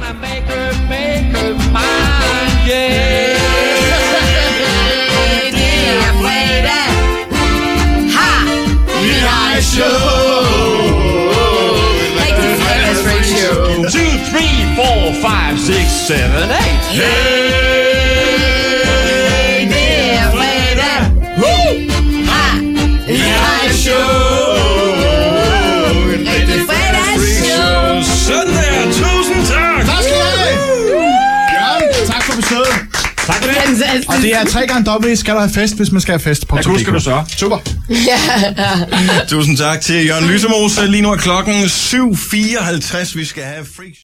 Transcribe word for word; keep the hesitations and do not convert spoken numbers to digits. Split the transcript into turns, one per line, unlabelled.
make her, make her mine, yeah. Det er fredag. Ha! Vi har et show. Rigtig fredagsradio. Two, three, four, five, six, seven, eight. Hey! Det er fredag. Ha! Vi har et show. Rigtig fredagsshow.
Sådan der. Tusind tak.
Tak skal du have. Jørgen, tak for besøget.
Tak for det.
Og det er tre gange dobbelt, skal du have fest, hvis man skal have fest på.
Ja, husker du så.
Super.
Tusind tak til Jørgen Lysemose. Lige nu er klokken syv fireoghalvtreds. Vi skal have Freak